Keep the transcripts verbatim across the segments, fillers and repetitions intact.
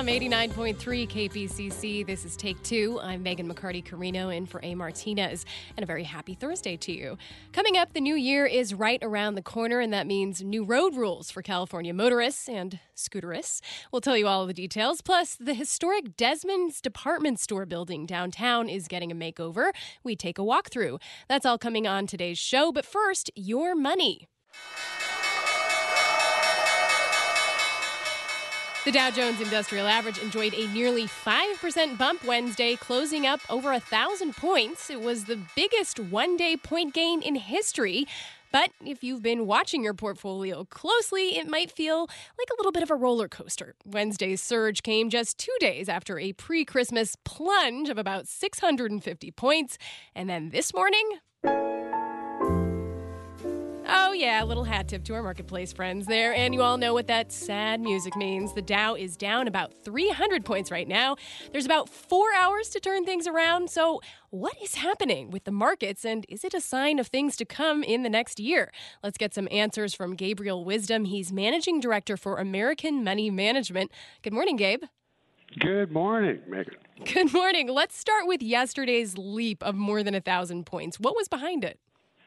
from eighty-nine point three K P C C. This is Take Two. I'm Megan McCarty-Carino in for A. Martinez, and a very happy Thursday to you. Coming up, the new year is right around the corner, and that means new road rules for California motorists and scooterists. We'll tell you all of the details. Plus, the historic Desmond's department store building downtown is getting a makeover. We take a walk through. That's all coming on today's show. But first, your money. The Dow Jones Industrial Average enjoyed a nearly five percent bump Wednesday, closing up over one thousand points. It was the biggest one-day point gain in history. But if you've been watching your portfolio closely, it might feel like a little bit of a roller coaster. Wednesday's surge came just two days after a pre-Christmas plunge of about six hundred fifty points. And then this morning... Oh, yeah, a little hat tip to our marketplace friends there. And you all know what that sad music means. The Dow is down about three hundred points right now. There's about four hours to turn things around. So what is happening with the markets, and is it a sign of things to come in the next year? Let's get some answers from Gabriel Wisdom. He's Managing Director for American Money Management. Good morning, Gabe. Good morning, Megan. Good morning. Let's start with yesterday's leap of more than one thousand points. What was behind it?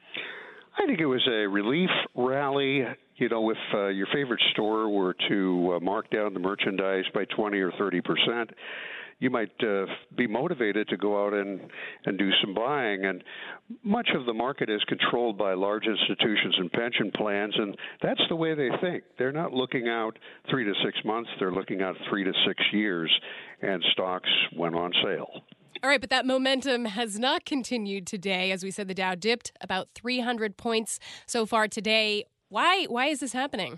I think it was a relief rally. You know, if uh, your favorite store were to uh, mark down the merchandise by twenty or thirty percent, you might uh, be motivated to go out and, and do some buying. And much of the market is controlled by large institutions and pension plans, and that's the way they think. They're not looking out three to six months. They're looking out three to six years, and stocks went on sale. All right, but that momentum has not continued today. As we said, the Dow dipped about three hundred points so far today. Why Why is this happening?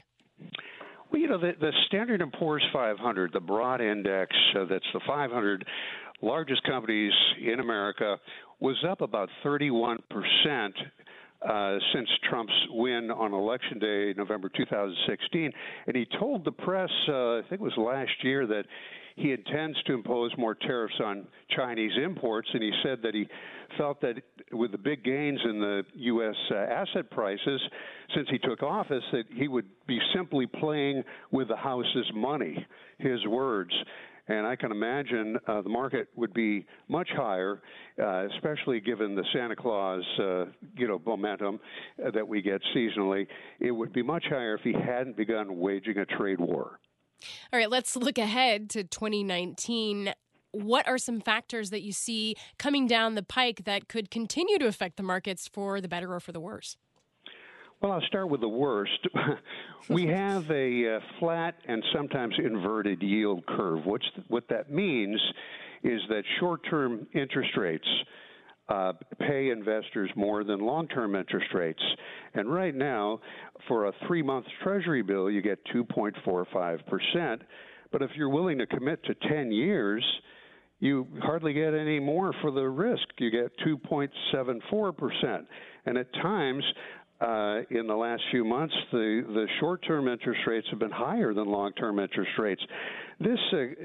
Well, you know, the, the Standard and Poor's five hundred, the broad index, uh, that's the five hundred largest companies in America, was up about thirty-one percent uh, since Trump's win on Election Day, November two thousand sixteen. And he told the press, uh, I think it was last year, that he intends to impose more tariffs on Chinese imports, and he said that he felt that with the big gains in the U S uh, asset prices since he took office, that he would be simply playing with the House's money, his words. And I can imagine uh, the market would be much higher, uh, especially given the Santa Claus, uh, you know, momentum uh, that we get seasonally. It would be much higher if he hadn't begun waging a trade war. All right, let's look ahead to twenty nineteen. What are some factors that you see coming down the pike that could continue to affect the markets for the better or for the worse? Well, I'll start with the worst. We have a uh, flat and sometimes inverted yield curve. What's th- what that means is that short-term interest rates uh, pay investors more than long-term interest rates. And right now, for a three-month Treasury bill, you get two point four five percent. But if you're willing to commit to ten years, you hardly get any more for the risk. You get two point seven four percent. And at times, uh, in the last few months, the, the short-term interest rates have been higher than long-term interest rates. This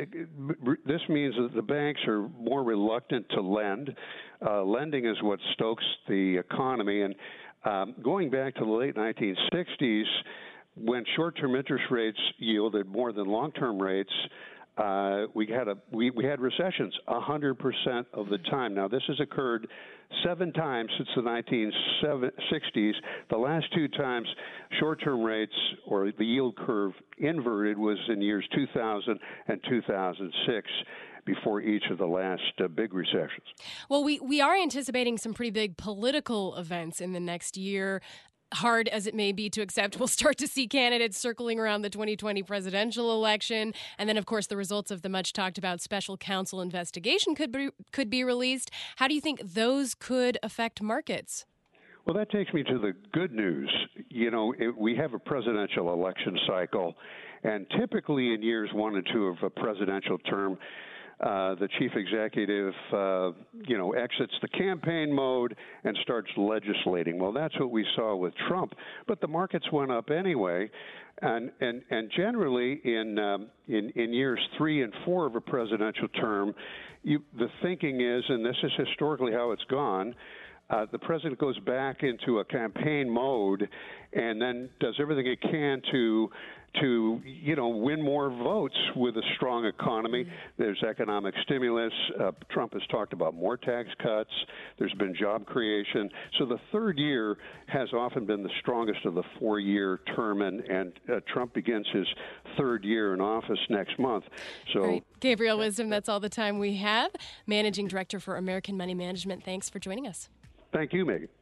uh, this means that the banks are more reluctant to lend. Uh, lending is what stokes the economy. And um, going back to the late nineteen sixties, when short-term interest rates yielded more than long-term rates, Uh, we had a we, we had recessions one hundred percent of the time. Now, this has occurred seven times since the nineteen sixties. The last two times short-term rates or the yield curve inverted was in years two thousand and two thousand six. Before each of the last uh, big recessions. Well, we, we are anticipating some pretty big political events in the next year. Hard as it may be to accept, we'll start to see candidates circling around the twenty twenty presidential election. And then, of course, the results of the much-talked-about special counsel investigation could be, could be released. How do you think those could affect markets? Well, that takes me to the good news. You know, it, we have a presidential election cycle, and typically in years one and two of a presidential term, Uh, the chief executive, uh, you know, exits the campaign mode and starts legislating. Well, that's what we saw with Trump. But the markets went up anyway, and and and generally in um, in in years three and four of a presidential term, you, the thinking is, and this is historically how it's gone. uh, the president goes back into a campaign mode and then does everything he can to to, you know, win more votes with a strong economy. Mm-hmm. There's economic stimulus. Uh, Trump has talked about more tax cuts. There's been job creation. So the third year has often been the strongest of the four-year term, and, and uh, Trump begins his third year in office next month. So, right. Gabriel Wisdom, that's all the time we have. Managing Director for American Money Management, thanks for joining us. Thank you, Megan.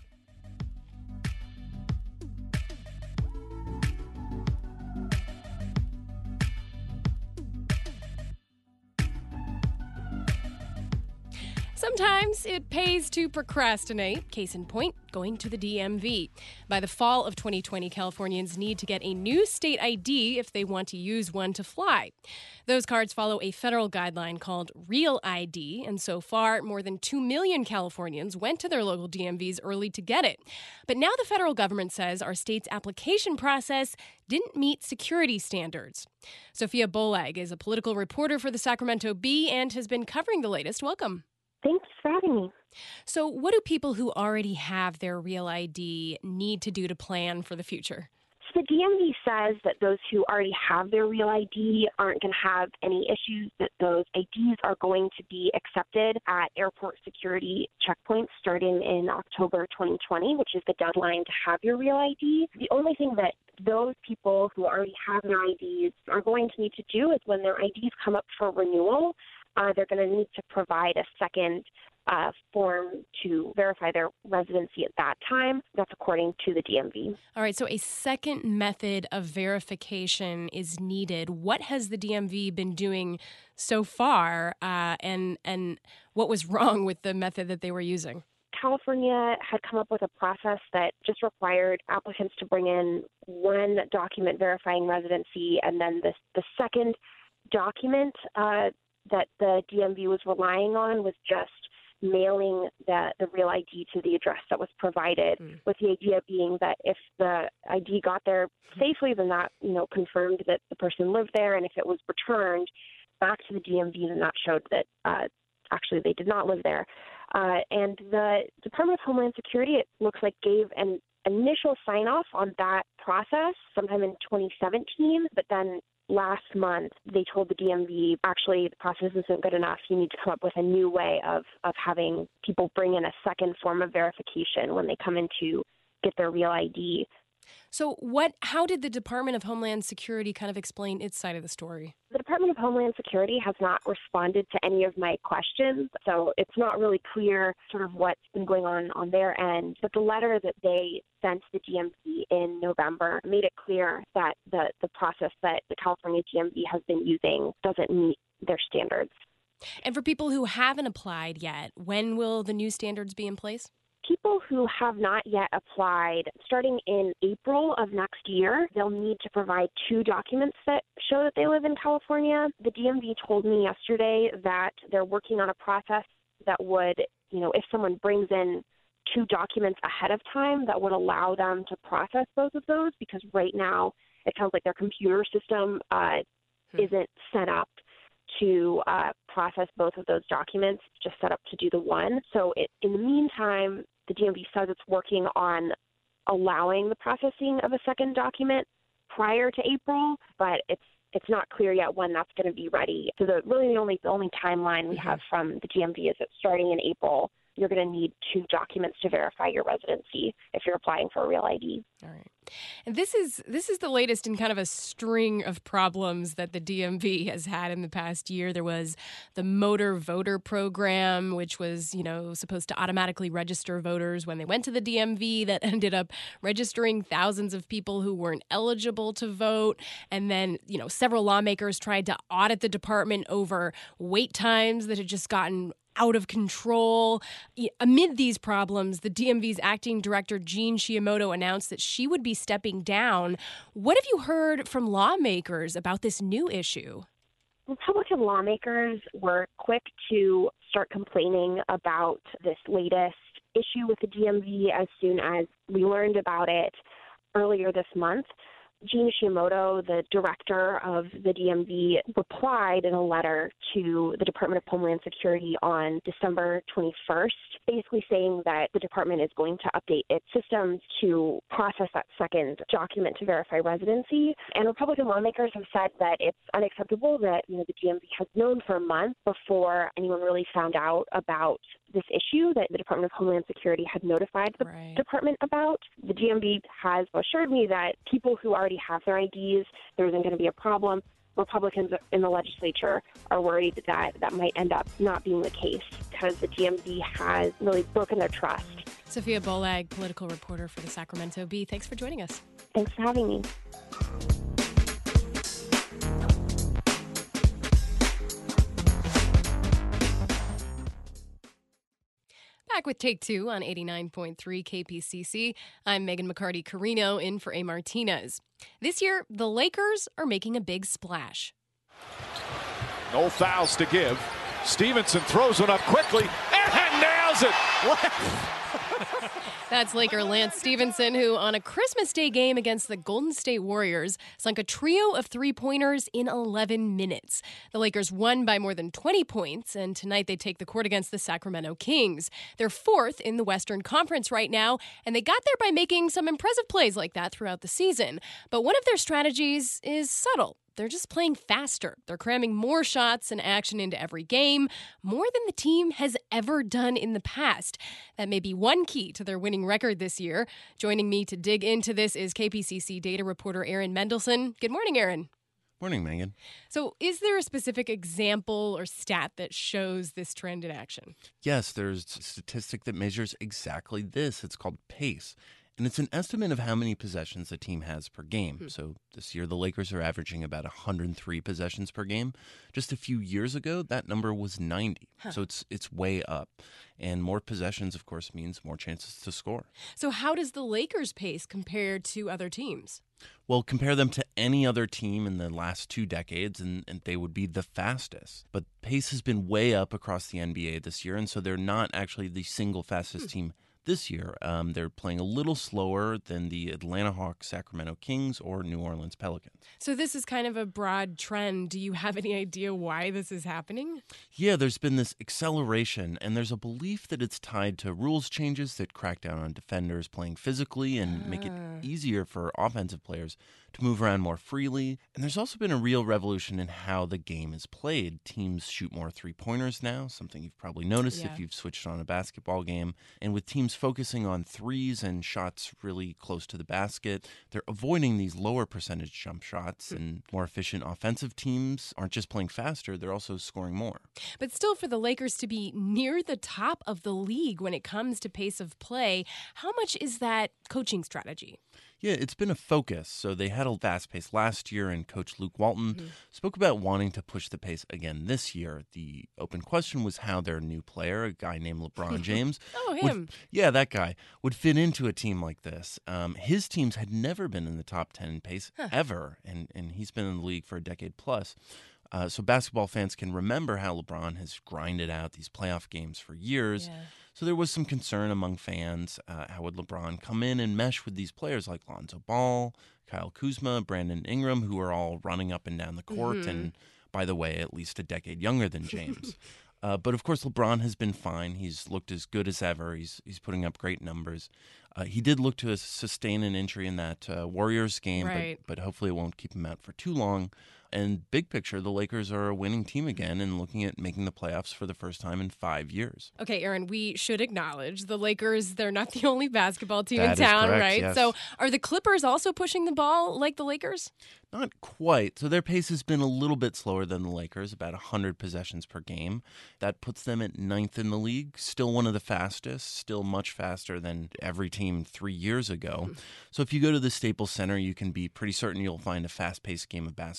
Sometimes it pays to procrastinate. Case in point, going to the D M V. By the fall of twenty twenty, Californians need to get a new state I D if they want to use one to fly. Those cards follow a federal guideline called Real I D, and so far, more than two million Californians went to their local D M Vs early to get it. But now the federal government says our state's application process didn't meet security standards. Sophia Bolag is a political reporter for the Sacramento Bee and has been covering the latest. Welcome. Thanks for having me. So what do people who already have their Real I D need to do to plan for the future? So the D M V says that those who already have their Real I D aren't going to have any issues, that those I Ds are going to be accepted at airport security checkpoints starting in October twenty twenty, which is the deadline to have your Real I D. The only thing that those people who already have their I Ds are going to need to do is when their I Ds come up for renewal, Uh, they're going to need to provide a second uh, form to verify their residency at that time. That's according to the D M V. All right, so a second method of verification is needed. What has the D M V been doing so far, uh, and and what was wrong with the method that they were using? California had come up with a process that just required applicants to bring in one document verifying residency, and then the, the second document uh, that the D M V was relying on was just mailing the, the Real I D to the address that was provided, mm. with the idea being that if the I D got there safely, then that, you know, confirmed that the person lived there, and if it was returned back to the D M V, then that showed that uh, actually they did not live there. Uh, and the Department of Homeland Security, it looks like, gave an initial sign-off on that process sometime in twenty seventeen, but then last month, they told the D M V, actually, the process isn't good enough. You need to come up with a new way of, of having people bring in a second form of verification when they come in to get their Real I D. So what? How did the Department of Homeland Security kind of explain its side of the story? The Department of Homeland Security has not responded to any of my questions, so it's not really clear sort of what's been going on on their end. But the letter that they sent the D M V in November made it clear that the, the process that the California D M V has been using doesn't meet their standards. And for people who haven't applied yet, when will the new standards be in place? People who have not yet applied, starting in April of next year, they'll need to provide two documents that show that they live in California. The D M V told me yesterday that they're working on a process that would, you know, if someone brings in two documents ahead of time, that would allow them to process both of those, because right now it sounds like their computer system uh, hmm. isn't set up to uh, process both of those documents, just set up to do the one. So it, in the meantime, the D M V says it's working on allowing the processing of a second document prior to April, but it's it's not clear yet when that's going to be ready. So the really the only the only timeline we mm-hmm. have from the D M V is that starting in April, you're going to need two documents to verify your residency if you're applying for a Real I D. All right. And this is this is the latest in kind of a string of problems that the D M V has had in the past year. There was the Motor Voter Program, which was, you know, supposed to automatically register voters when they went to the D M V, that ended up registering thousands of people who weren't eligible to vote. And then, you know, several lawmakers tried to audit the department over wait times that had just gotten out of control. Amid these problems, the D M V's acting director, Jean Shimoto, announced that she would be stepping down. What have you heard from lawmakers about this new issue? Republican lawmakers were quick to start complaining about this latest issue with the D M V as soon as we learned about it earlier this month. Gene Shimoto, the director of the D M V, replied in a letter to the Department of Homeland Security on December twenty-first, basically saying that the department is going to update its systems to process that second document to verify residency. And Republican lawmakers have said that it's unacceptable that, you know, the D M V has known for a month before anyone really found out about this issue that the Department of Homeland Security had notified the Right. department about. The D M V has assured me that people who already have their I Ds, there isn't going to be a problem. Republicans in the legislature are worried that that might end up not being the case because the D M V has really broken their trust. Sophia Bolag, political reporter for the Sacramento Bee. Thanks for joining us. Thanks for having me. Back with Take Two on eighty-nine point three K P C C. I'm Megan McCarty Carino in for A. Martinez. This year, the Lakers are making a big splash. No fouls to give. Stevenson throws one up quickly and nails it. What? That's Laker Lance Stevenson, who on a Christmas Day game against the Golden State Warriors sunk a trio of three-pointers in eleven minutes. The Lakers won by more than twenty points, and tonight they take the court against the Sacramento Kings. They're fourth in the Western Conference right now, and they got there by making some impressive plays like that throughout the season. But one of their strategies is subtle. They're just playing faster. They're cramming more shots and action into every game, more than the team has ever done in the past. That may be one key to their winning record this year. Joining me to dig into this is K P C C data reporter Aaron Mendelson. Good morning, Aaron. Morning, Megan. So is there a specific example or stat that shows this trend in action? Yes, there's a statistic that measures exactly this. It's called pace. And it's an estimate of how many possessions a team has per game. Hmm. So this year, the Lakers are averaging about one hundred three possessions per game. Just a few years ago, that number was ninety. Huh. So it's it's way up. And more possessions, of course, means more chances to score. So how does the Lakers' pace compare to other teams? Well, compare them to any other team in the last two decades, and, and they would be the fastest. But pace has been way up across the N B A this year, and so they're not actually the single fastest hmm. team this year. Um, they're playing a little slower than the Atlanta Hawks, Sacramento Kings, or New Orleans Pelicans. So this is kind of a broad trend. Do you have any idea why this is happening? Yeah, there's been this acceleration, and there's a belief that it's tied to rules changes that crack down on defenders playing physically and uh. make it easier for offensive players to move around more freely. And there's also been a real revolution in how the game is played. Teams shoot more three-pointers now, something you've probably noticed yeah. if you've switched on a basketball game. And with teams focusing on threes and shots really close to the basket, they're avoiding these lower percentage jump shots, and more efficient offensive teams aren't just playing faster, they're also scoring more. But still, for the Lakers to be near the top of the league when it comes to pace of play, how much is that coaching strategy? Yeah, it's been a focus. So they had a fast pace last year, and Coach Luke Walton mm-hmm. spoke about wanting to push the pace again this year. The open question was how their new player, a guy named LeBron James, oh, him. Would, yeah, that guy, would fit into a team like this. Um, his teams had never been in the top ten in pace huh. ever, and, and he's been in the league for a decade plus. Uh, so basketball fans can remember how LeBron has grinded out these playoff games for years. Yeah. So there was some concern among fans. Uh, how would LeBron come in and mesh with these players like Lonzo Ball, Kyle Kuzma, Brandon Ingram, who are all running up and down the court, mm-hmm. and, by the way, at least a decade younger than James. uh, but, of course, LeBron has been fine. He's looked as good as ever. He's he's putting up great numbers. Uh, he did look to sustain an injury in that uh, Warriors game, right. but, but hopefully it won't keep him out for too long. And big picture, the Lakers are a winning team again and looking at making the playoffs for the first time in five years. Okay, Aaron, we should acknowledge the Lakers, they're not the only basketball team that in town, correct, right? Yes. So are the Clippers also pushing the ball like the Lakers? Not quite. So their pace has been a little bit slower than the Lakers, about one hundred possessions per game. That puts them at ninth in the league, still one of the fastest, still much faster than every team three years ago. Mm-hmm. So if you go to the Staples Center, you can be pretty certain you'll find a fast-paced game of basketball, no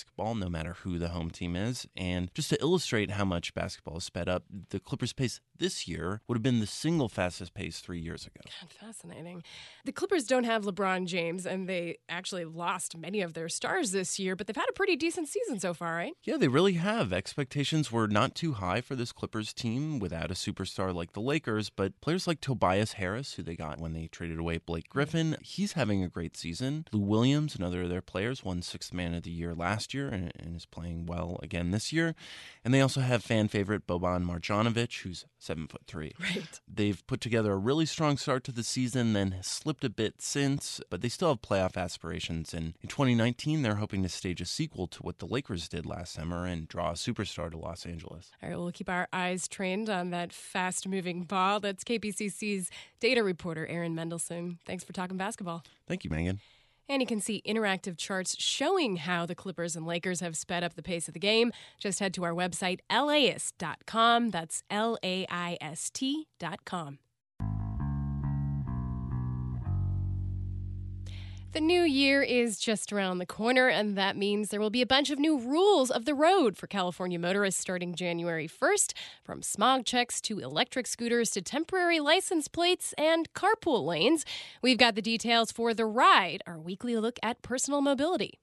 no matter who the home team is. And just to illustrate how much basketball has sped up, the Clippers' pace this year would have been the single fastest pace three years ago. God, fascinating. The Clippers don't have LeBron James, and they actually lost many of their stars this year, but they've had a pretty decent season so far, right? Yeah, they really have. Expectations were not too high for this Clippers team without a superstar like the Lakers, but players like Tobias Harris, who they got when they traded away Blake Griffin, he's having a great season. Lou Williams, another of their players, won Sixth Man of the Year last year and, and is playing well again this year. And they also have fan favorite Boban Marjanovic, who's seven foot three. Right. They've put together a really strong start to the season, then has slipped a bit since, but they still have playoff aspirations. And in twenty nineteen, they're hoping to stage a sequel to what the Lakers did last summer and draw a superstar to Los Angeles. All right, we'll keep our eyes trained on that fast-moving ball. That's K P C C's data reporter, Aaron Mendelsohn. Thanks for talking basketball. Thank you, Megan. And you can see interactive charts showing how the Clippers and Lakers have sped up the pace of the game. Just head to our website, L A I S T dot com. That's L A I S T dot com. The new year is just around the corner, and that means there will be a bunch of new rules of the road for California motorists starting January first, from smog checks to electric scooters to temporary license plates and carpool lanes. We've got the details for The Ride, our weekly look at personal mobility.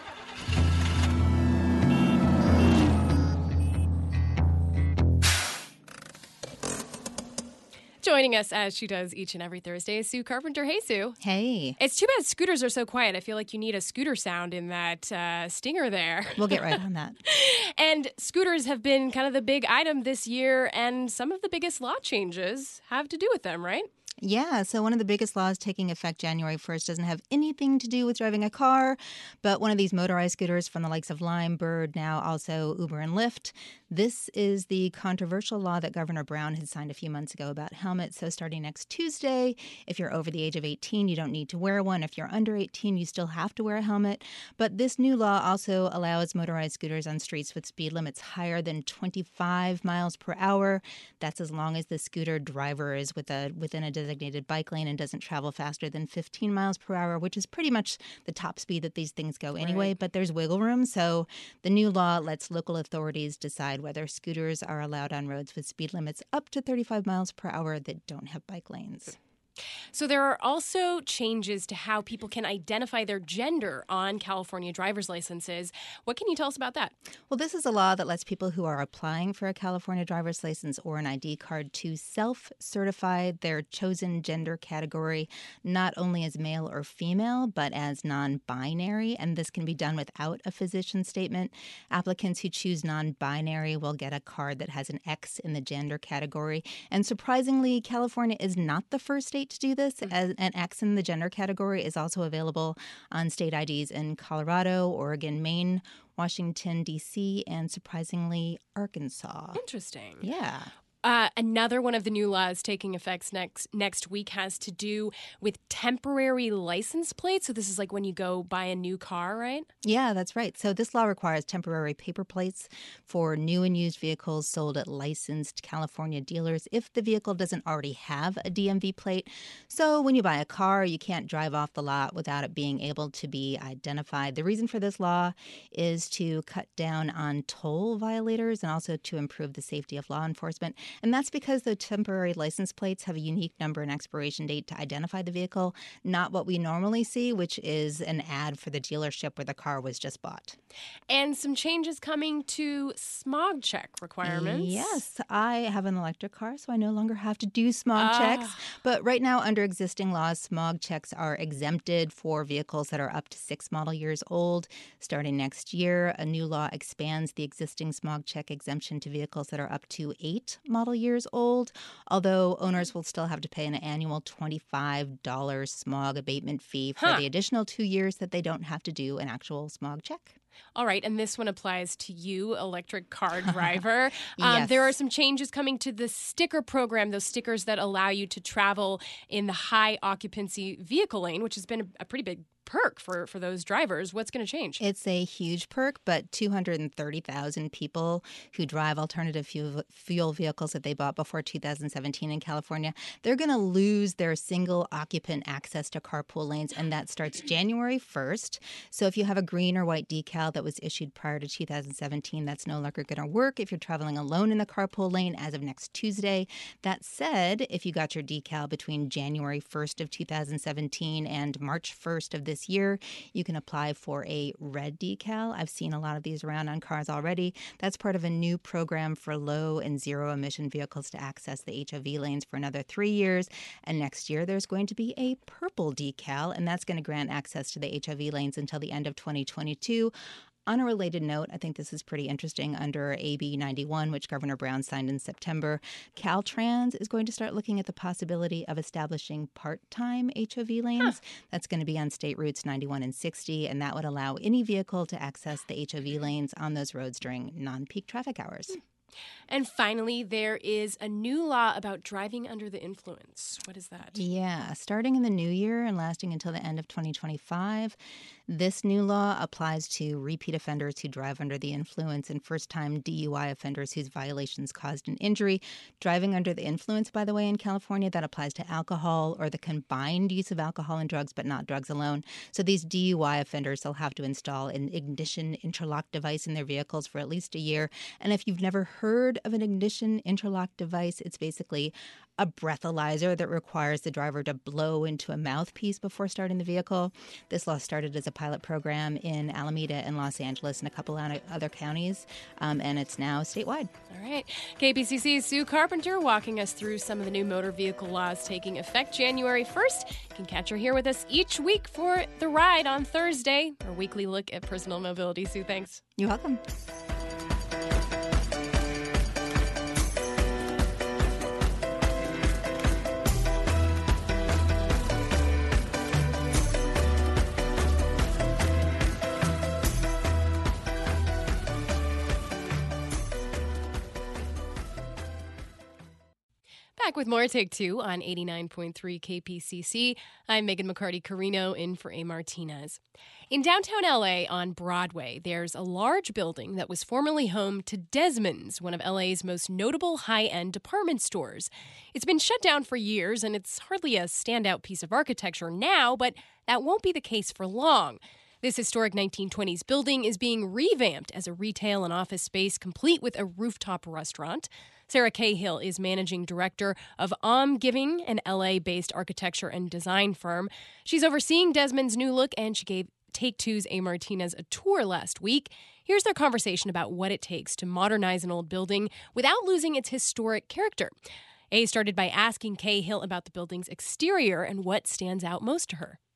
Joining us as she does each and every Thursday is Sue Carpenter. Hey, Sue. Hey. It's too bad scooters are so quiet. I feel like you need a scooter sound in that uh, stinger there. We'll get right on that. And scooters have been kind of the big item this year, and some of the biggest law changes have to do with them, right? Yeah, so one of the biggest laws taking effect January first doesn't have anything to do with driving a car, but one of these motorized scooters from the likes of Lime, Bird, now also Uber and Lyft. This is the controversial law that Governor Brown had signed a few months ago about helmets. So starting next Tuesday, if you're over the age of eighteen, you don't need to wear one. If you're under eighteen, you still have to wear a helmet. But this new law also allows motorized scooters on streets with speed limits higher than twenty-five miles per hour. That's as long as the scooter driver is with a, within a designated bike lane and doesn't travel faster than fifteen miles per hour, which is pretty much the top speed that these things go anyway. Right. But there's wiggle room. So the new law lets local authorities decide whether scooters are allowed on roads with speed limits up to thirty-five miles per hour that don't have bike lanes. So there are also changes to how people can identify their gender on California driver's licenses. What can you tell us about that? Well, this is a law that lets people who are applying for a California driver's license or an I D card to self-certify their chosen gender category, not only as male or female, but as non-binary. And this can be done without a physician statement. Applicants who choose non-binary will get a card that has an X in the gender category. And surprisingly, California is not the first state to do this, as an X in the gender category is also available on state I Ds in Colorado, Oregon, Maine, Washington, D C, and surprisingly, Arkansas. Interesting. Yeah. Uh, another one of the new laws taking effect next next week has to do with temporary license plates. So this is like when you go buy a new car, right? Yeah, that's right. So this law requires temporary paper plates for new and used vehicles sold at licensed California dealers if the vehicle doesn't already have a D M V plate. So when you buy a car, you can't drive off the lot without it being able to be identified. The reason for this law is to cut down on toll violators and also to improve the safety of law enforcement. And that's because the temporary license plates have a unique number and expiration date to identify the vehicle, not what we normally see, which is an ad for the dealership where the car was just bought. And some changes coming to smog check requirements. Yes, I have an electric car, so I no longer have to do smog Ah. checks. But right now, under existing laws, smog checks are exempted for vehicles that are up to six model years old. Starting next year, a new law expands the existing smog check exemption to vehicles that are up to eight model years old, although owners will still have to pay an annual twenty-five dollars smog abatement fee for Huh. the additional two years that they don't have to do an actual smog check. All right, and this one applies to you, electric car driver. um, Yes. There are some changes coming to the sticker program, those stickers that allow you to travel in the high occupancy vehicle lane, which has been a, a pretty big perk for, for those drivers. What's going to change? It's a huge perk, but two hundred thirty thousand people who drive alternative fuel, fuel vehicles that they bought before two thousand seventeen in California, they're going to lose their single occupant access to carpool lanes, and that starts January first. So if you have a green or white decal that was issued prior to two thousand seventeen, that's no longer going to work if you're traveling alone in the carpool lane as of next Tuesday. That said, if you got your decal between January first of two thousand seventeen and March first of this year, you can apply for a red decal. I've seen a lot of these around on cars already. That's part of a new program for low and zero emission vehicles to access the H O V lanes for another three years. And next year, there's going to be a purple decal, and that's going to grant access to the H O V lanes until the end of twenty twenty-two. On a related note, I think this is pretty interesting. Under A B ninety-one, which Governor Brown signed in September, Caltrans is going to start looking at the possibility of establishing part-time H O V lanes. Huh. That's going to be on state routes ninety-one and sixty, and that would allow any vehicle to access the H O V lanes on those roads during non-peak traffic hours. Hmm. And finally, there is a new law about driving under the influence. What is that? Yeah, starting in the new year and lasting until the end of twenty twenty-five, this new law applies to repeat offenders who drive under the influence and first-time D U I offenders whose violations caused an injury. Driving under the influence, by the way, in California, that applies to alcohol or the combined use of alcohol and drugs, but not drugs alone. So these D U I offenders will have to install an ignition interlock device in their vehicles for at least a year. And if you've never heard of an ignition interlock device, it's basically a breathalyzer that requires the driver to blow into a mouthpiece before starting the vehicle. This law started as a pilot program in Alameda and Los Angeles and a couple of other counties, um, and it's now statewide. All right. K P C C's Sue Carpenter walking us through some of the new motor vehicle laws taking effect January first. You can catch her here with us each week for The Ride on Thursday, our weekly look at personal mobility. Sue, thanks. You're welcome. Back with more Take Two on eighty-nine point three K P C C. I'm Megan McCarty Carino in for A. Martinez. In downtown L A on Broadway, there's a large building that was formerly home to Desmond's, one of L A's most notable high-end department stores. It's been shut down for years, and it's hardly a standout piece of architecture now, but that won't be the case for long. This historic nineteen twenties building is being revamped as a retail and office space complete with a rooftop restaurant. Sarah Cahill is managing director of Om Giving, an L A-based architecture and design firm. She's overseeing Desmond's new look, and she gave Take Two's A. Martinez a tour last week. Here's their conversation about what it takes to modernize an old building without losing its historic character. A started by asking Cahill about the building's exterior and what stands out most to her.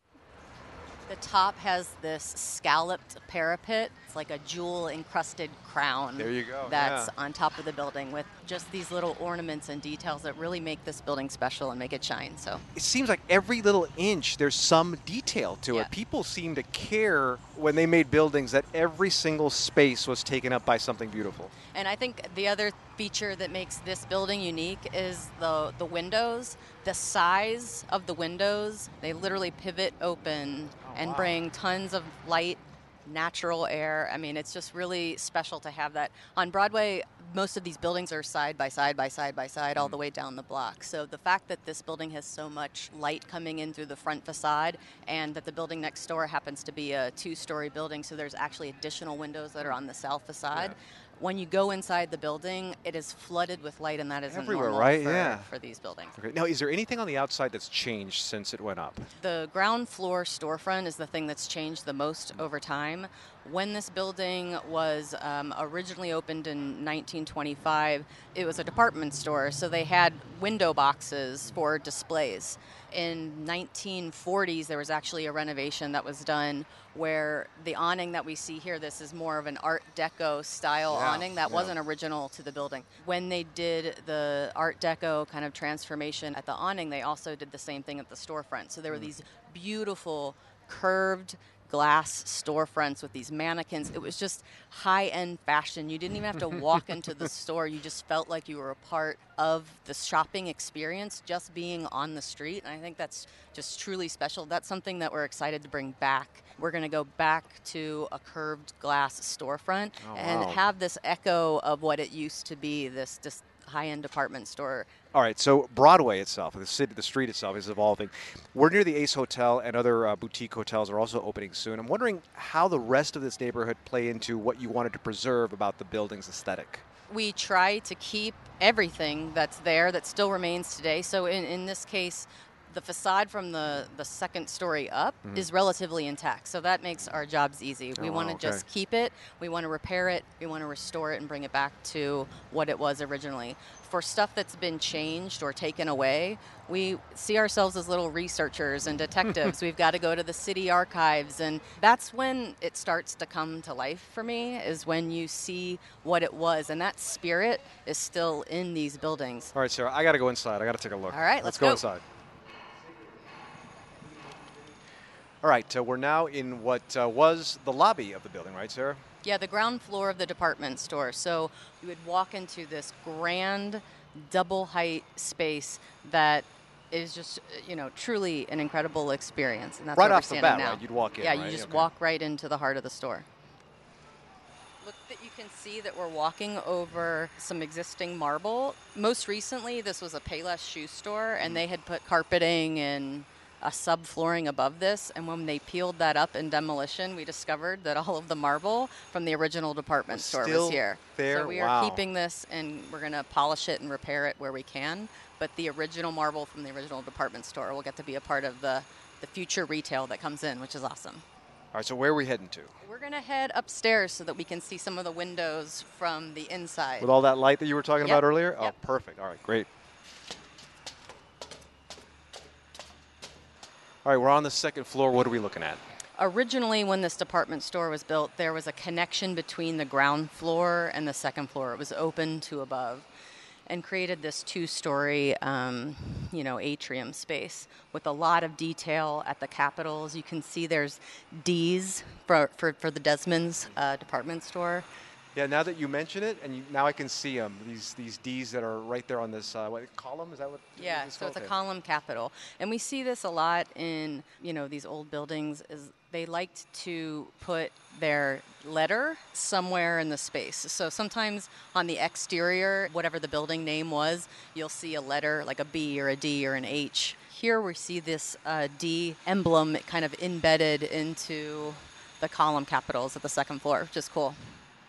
The top has this scalloped parapet. It's like a jewel-encrusted crown. There you go. That's yeah. on top of the building with just these little ornaments and details that really make this building special and make it shine. So it seems like every little inch there's some detail to yeah. it. People seem to care when they made buildings that every single space was taken up by something beautiful. And I think the other feature that makes this building unique is the the windows. The size of the windows, they literally pivot open oh, and wow. bring tons of light, natural air. I mean, it's just really special to have that. On Broadway, most of these buildings are side by side by side by side all the way down the block. So the fact that this building has so much light coming in through the front facade, and that the building next door happens to be a two-story building, so there's actually additional windows that are on the south facade. Yeah. When you go inside the building, it is flooded with light, and that isn't everywhere, normal right? for, yeah. for these buildings. Okay. Now, is there anything on the outside that's changed since it went up? The ground floor storefront is the thing that's changed the most over time. When this building was um, originally opened in nineteen twenty-five, it was a department store, so they had window boxes for displays. In nineteen forties, there was actually a renovation that was done where the awning that we see here, this is more of an Art Deco style yeah, awning that yeah. wasn't original to the building. When they did the Art Deco kind of transformation at the awning, they also did the same thing at the storefront. So there were these beautiful curved glass storefronts with these mannequins. It was just high-end fashion. You didn't even have to walk into the store. You just felt like you were a part of the shopping experience just being on the street. And I think that's just truly special. That's something that we're excited to bring back. We're going to go back to a curved glass storefront oh, and wow. have this echo of what it used to be, this just high-end department store. All right, so Broadway itself, the city, the street itself is evolving. We're near the Ace Hotel, and other uh, boutique hotels are also opening soon. I'm wondering how the rest of this neighborhood play into what you wanted to preserve about the building's aesthetic. We try to keep everything that's there that still remains today. So in, in this case, the facade from the, the second story up mm-hmm. is relatively intact. So that makes our jobs easy. Oh, we want to wow, okay. just keep it. We want to repair it. We want to restore it and bring it back to what it was originally. For stuff that's been changed or taken away, we see ourselves as little researchers and detectives. We've got to go to the city archives, and that's when it starts to come to life for me, is when you see what it was, and that spirit is still in these buildings. All right, Sarah, I got to go inside. I got to take a look. All right, let's, let's go. go inside. All right, uh, we're now in what uh, was the lobby of the building, right, Sarah? Yeah, the ground floor of the department store. So you would walk into this grand double height space that is just, you know, truly an incredible experience. And that's right where off we're the standing bat, now. right? You'd walk in, Yeah, right? you just okay. walk right into the heart of the store. Look, that you can see that we're walking over some existing marble. Most recently, this was a Payless shoe store, and they had put carpeting and a subflooring above this, and when they peeled that up in demolition, we discovered that all of the marble from the original department was store still was here. There? So we wow. are keeping this, and we're going to polish it and repair it where we can, but the original marble from the original department store will get to be a part of the, the future retail that comes in, which is awesome. All right, so where are we heading to? We're going to head upstairs so that we can see some of the windows from the inside. With all that light that you were talking Yep. about earlier? Yep. Oh, perfect. All right, great. All right, we're on the second floor. What are we looking at? Originally, when this department store was built, there was a connection between the ground floor and the second floor. It was open to above and created this two-story, um, you know, atrium space with a lot of detail at the capitals. You can see there's D's for, for, for the Desmond's uh, department store. Yeah, now that you mention it, and you, now I can see them, these these Ds that are right there on this uh, what, column, is that what? Yeah, what so it's a okay. column capital. And we see this a lot in, you know, these old buildings, is they liked to put their letter somewhere in the space. So sometimes on the exterior, whatever the building name was, you'll see a letter like a B or a D or an H. Here we see this uh, D emblem kind of embedded into the column capitals at the second floor, which is cool.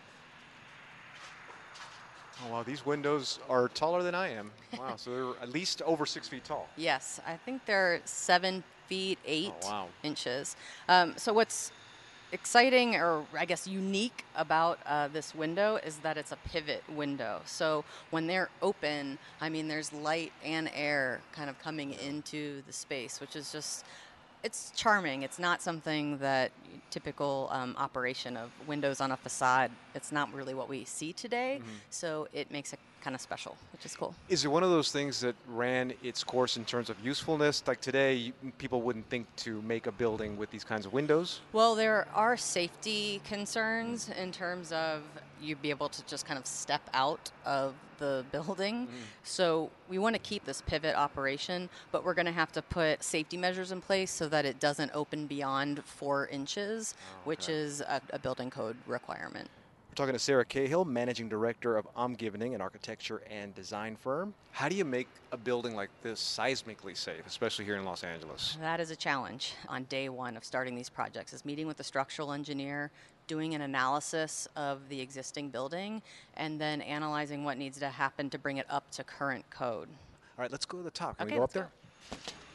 Oh, wow, these windows are taller than I am. Wow, so they're at least over six feet tall. Yes, I think they're seven feet eight Oh, wow. inches. Um, so what's exciting, or I guess unique about uh, this window is that it's a pivot window. So when they're open, I mean, there's light and air kind of coming into the space, which is just, it's charming. It's not something that typical um, operation of windows on a facade, it's not really what we see today. Mm-hmm. So it makes it kind of special, which is cool. Is it one of those things that ran its course in terms of usefulness? Like today, you, people wouldn't think to make a building with these kinds of windows? Well, there are safety concerns in terms of you'd be able to just kind of step out of the building. Mm. So we want to keep this pivot operation, but we're going to have to put safety measures in place so that it doesn't open beyond four inches, oh, okay. which is a, a building code requirement. We're talking to Sarah Cahill, Managing Director of Omgivning, an architecture and design firm. How do you make a building like this seismically safe, especially here in Los Angeles? That is a challenge on day one of starting these projects, is meeting with the structural engineer, doing an analysis of the existing building, and then analyzing what needs to happen to bring it up to current code. All right, let's go to the top. Can okay, we go up there? Go.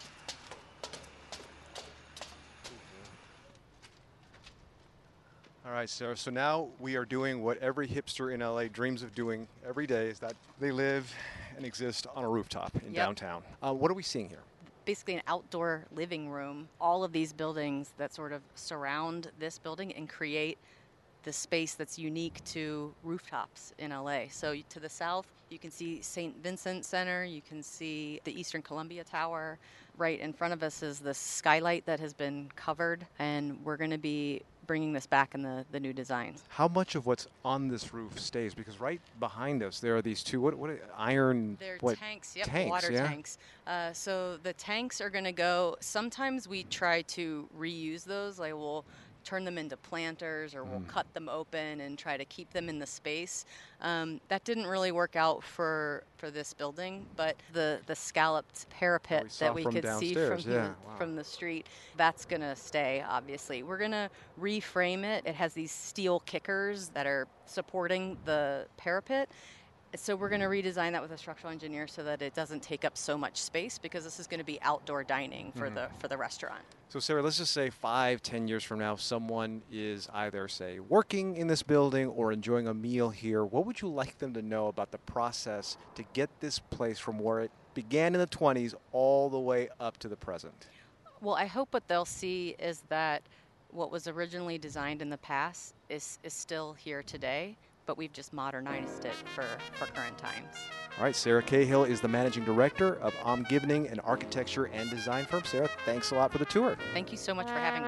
All right, Sarah, so now we are doing what every hipster in L A dreams of doing every day, is that they live and exist on a rooftop in yep. downtown. Uh, what are we seeing here? Basically an outdoor living room. All of these buildings that sort of surround this building and create the space that's unique to rooftops in L A. So to the south, you can see Saint Vincent Center, you can see the Eastern Columbia Tower. Right in front of us is the skylight that has been covered, and we're going to be bringing this back in the, the new design. How much of what's on this roof stays? Because right behind us, there are these two, what, what iron, They're what? tanks, yep, tanks, water yeah? tanks. Uh, so the tanks are going to go, sometimes we try to reuse those, like we'll turn them into planters or we'll Mm. cut them open and try to keep them in the space. Um, that didn't really work out for, for this building, but the, the scalloped parapet we saw that we from could see from, downstairs, the, yeah, wow. from the street, that's going to stay, obviously. We're going to reframe it. It has these steel kickers that are supporting the parapet. So we're going to redesign that with a structural engineer so that it doesn't take up so much space, because this is going to be outdoor dining for Mhm. the for the restaurant. So Sarah, let's just say five, ten years from now, someone is either, say, working in this building or enjoying a meal here. What would you like them to know about the process to get this place from where it began in the twenties all the way up to the present? Well, I hope what they'll see is that what was originally designed in the past is, is still here today, but we've just modernized it for, for current times. All right, Sarah Cahill is the managing director of Om Givning, an architecture and design firm. Sarah, thanks a lot for the tour. Thank you so much for having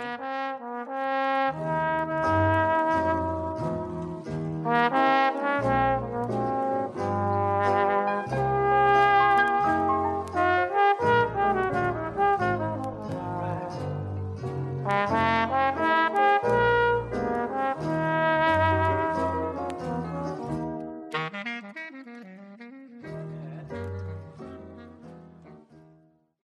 me.